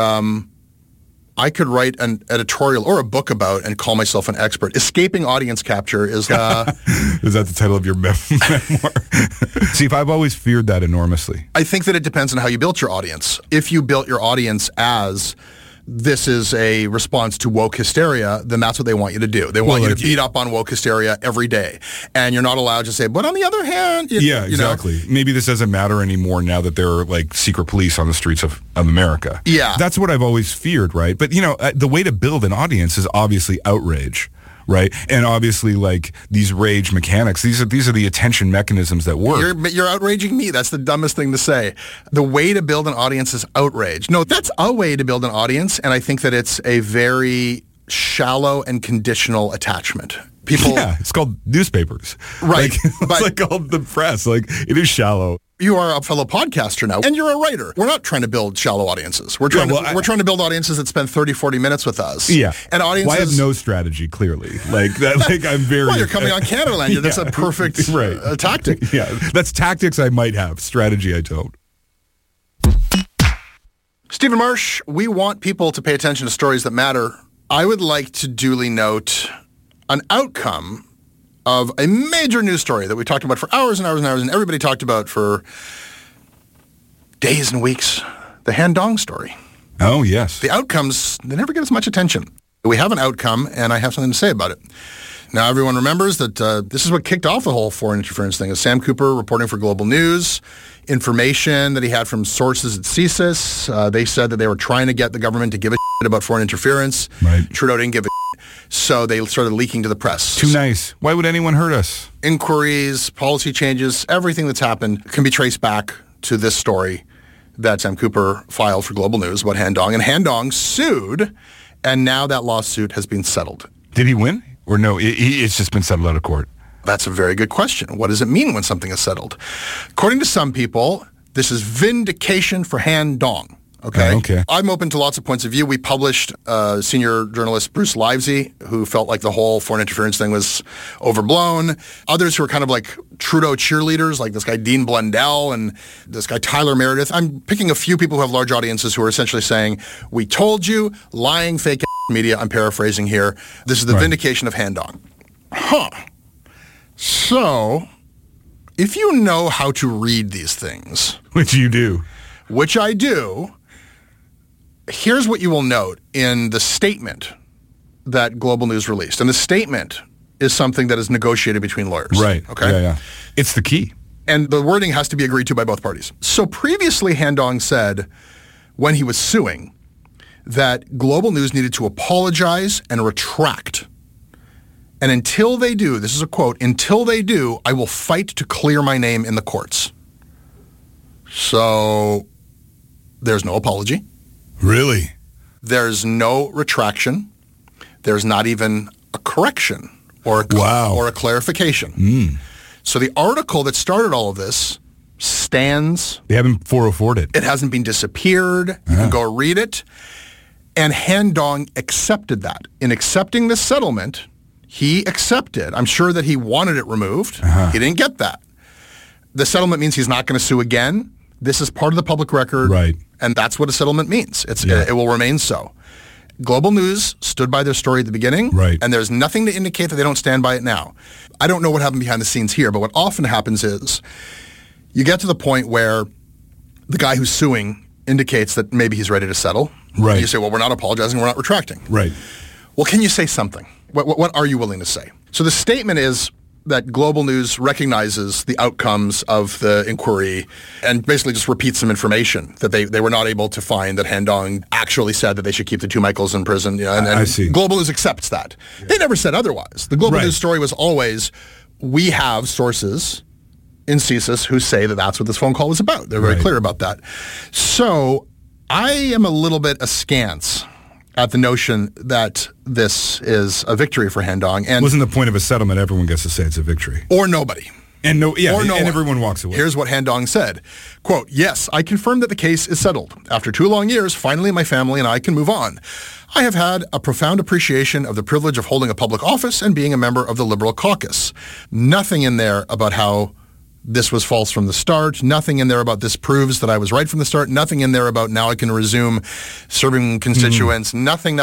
I could write an editorial or a book about and call myself an expert. Escaping audience capture is... Is that the title of your memoir? See, I've always feared that enormously. I think that it depends on how you built your audience. If you built your audience as... this is a response to woke hysteria, then that's what they want you to do. They want you to beat up on woke hysteria every day. And you're not allowed to say, but on the other hand... exactly. You know? Maybe this doesn't matter anymore now that there are like secret police on the streets of America. Yeah. That's what I've always feared, right? But, you know, the way to build an audience is obviously outrage. Right, and obviously, like these rage mechanics, these are the attention mechanisms that work. You're outraging me. That's the dumbest thing to say. The way to build an audience is outrage. No, that's a way to build an audience, and I think that it's a very shallow and conditional attachment. People, it's called newspapers, right? Like, it's like called the press. Like, it is shallow. You are a fellow podcaster now, and you're a writer. We're not trying to build shallow audiences. We're trying to build audiences that spend 30, 40 minutes with us. Yeah. And audiences... Well, I have no strategy, clearly. Like, that. Like, I'm very... Well, you're coming on Canada Land. That's a perfect tactic. Yeah. That's tactics I might have. Strategy I don't. Stephen Marsh, we want people to pay attention to stories that matter. I would like to duly note an outcome of a major news story that we talked about for hours and hours and hours, and everybody talked about for days and weeks. The Han Dong story. Oh, yes. The outcomes, they never get as much attention. We have an outcome, and I have something to say about it. Now, everyone remembers that this is what kicked off the whole foreign interference thing. Sam Cooper reporting for Global News, information that he had from sources at CSIS. They said that they were trying to get the government to give a shit about foreign interference. Right. Trudeau didn't give a shit, so they started leaking to the press. Too nice. Why would anyone hurt us? Inquiries, policy changes, everything that's happened can be traced back to this story that Sam Cooper filed for Global News about Han Dong. And Han Dong sued, and now that lawsuit has been settled. Did he win? Or no, it's just been settled out of court? That's a very good question. What does it mean when something is settled? According to some people, this is vindication for Han Dong. Okay? Okay. I'm open to lots of points of view. We published senior journalist Bruce Livesey, who felt like the whole foreign interference thing was overblown. Others who are kind of like Trudeau cheerleaders, like this guy Dean Blundell and this guy Tyler Meredith. I'm picking a few people who have large audiences who are essentially saying, we told you, lying, fake media. I'm paraphrasing here. This is the vindication of Han Dong. So if you know how to read these things, which you do, which I do, here's what you will note in the statement that Global News released. And the statement is something that is negotiated between lawyers. Right. Okay. Yeah. It's the key. And the wording has to be agreed to by both parties. So previously, Han Dong said, when he was suing, that Global News needed to apologize and retract. And until they do, this is a quote, until they do, I will fight to clear my name in the courts. So there's no apology. Really? There's no retraction. There's not even a correction or a clarification. So the article that started all of this stands. They haven't 404'd it. It hasn't been disappeared. You can go read it. And Han Dong accepted that. In accepting this settlement, he accepted. I'm sure that he wanted it removed. He didn't get that. The settlement means he's not going to sue again. This is part of the public record. Right. And that's what a settlement means. It will remain so. Global News stood by their story at the beginning, right. And there's nothing to indicate that they don't stand by it now. I don't know what happened behind the scenes here, but what often happens is you get to the point where the guy who's suing indicates that maybe he's ready to settle. Right. And you say, well, we're not apologizing, we're not retracting. Right. Well, can you say something? What are you willing to say? So the statement is that Global News recognizes the outcomes of the inquiry and basically just repeats some information that they were not able to find that Han Dong actually said that they should keep the two Michaels in prison. You know, and I see. Global News accepts that. Yeah. They never said otherwise. The Global News story was always, we have sources in CSIS who say that that's what this phone call was about. They're very clear about that. So I am a little bit askance at the notion that this is a victory for Han Dong. And wasn't the point of a settlement everyone gets to say it's a victory? Or nobody. And everyone walks away. Here's what Han Dong said, quote, yes, I confirm that the case is settled. After 2 long years, finally my family and I can move on. I have had a profound appreciation of the privilege of holding a public office and being a member of the Liberal caucus. Nothing in there about how this was false from the start. Nothing in there about this proves that I was right from the start. Nothing in there about now I can resume serving constituents. Nothing.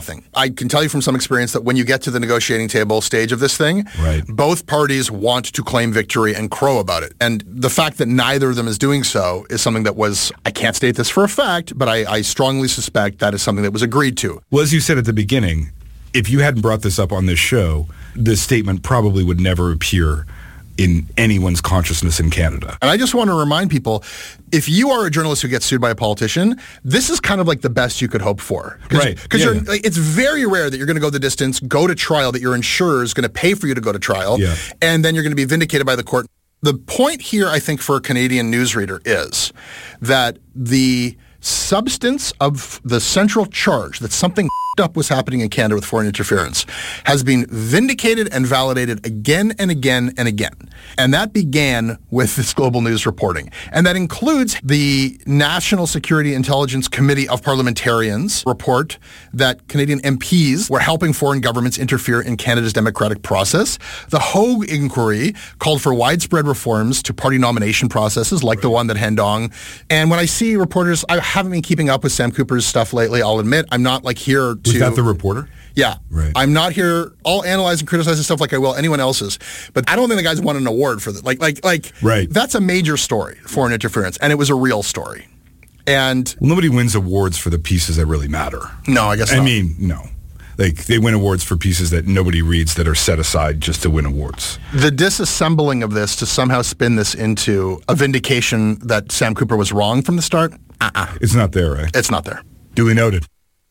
I can tell you from some experience that when you get to the negotiating table stage of this thing, both parties want to claim victory and crow about it. And the fact that neither of them is doing so is something that was, I can't state this for a fact, but I strongly suspect that is something that was agreed to. Well, as you said at the beginning, if you hadn't brought this up on this show, this statement probably would never appear in anyone's consciousness in Canada. And I just want to remind people, if you are a journalist who gets sued by a politician, this is kind of like the best you could hope for. Right. Because it's very rare that you're going to go the distance, go to trial, that your insurer is going to pay for you to go to trial, and then you're going to be vindicated by the court. The point here, I think, for a Canadian newsreader is that the substance of the central charge that something up was happening in Canada with foreign interference has been vindicated and validated again and again and again. And that began with this Global News reporting. And that includes the National Security Intelligence Committee of Parliamentarians report that Canadian MPs were helping foreign governments interfere in Canada's democratic process. The Hogue inquiry called for widespread reforms to party nomination processes like the one that Han Dong. And when I see reporters, I haven't been keeping up with Sam Cooper's stuff lately, I'll admit. I'm not like here Was that the reporter? Yeah. Right. I'm not here. I'll analyze and criticize this stuff like I will anyone else's. But I don't think the guy's won an award for that. Like, that's a major story, foreign interference. And it was a real story. And nobody wins awards for the pieces that really matter. No, I guess not. I mean, no. Like, they win awards for pieces that nobody reads that are set aside just to win awards. The disassembling of this to somehow spin this into a vindication that Sam Cooper was wrong from the start, It's not there, right? It's not there. Duly noted.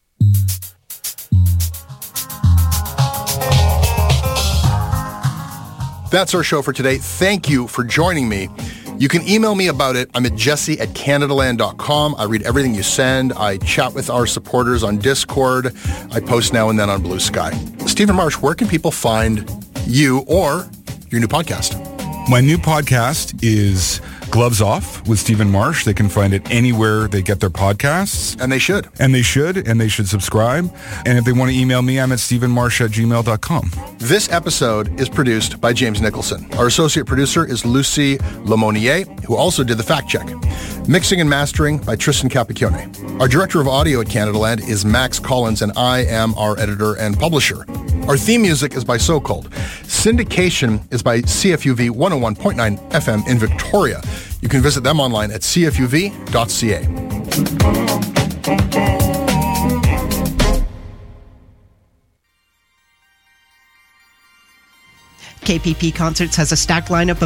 That's our show for today. Thank you for joining me. You can email me about it. I'm at jesse@canadaland.com. I read everything you send. I chat with our supporters on Discord. I post now and then on Blue Sky. Stephen Marsh, where can people find you or your new podcast? My new podcast is Gloves Off with Stephen Marsh. They can find it anywhere they get their podcasts. And they should. And they should subscribe. And if they want to email me, I'm at stephenmarsh@gmail.com. This episode is produced by James Nicholson. Our associate producer is Lucy Lemonnier, who also did the fact check. Mixing and mastering by Tristan Capicchione. Our director of audio at Canada Land is Max Collins, and I am our editor and publisher. Our theme music is by So Cold. Syndication is by CFUV 101.9 FM in Victoria. You can visit them online at cfuv.ca. KPP Concerts has a stacked lineup of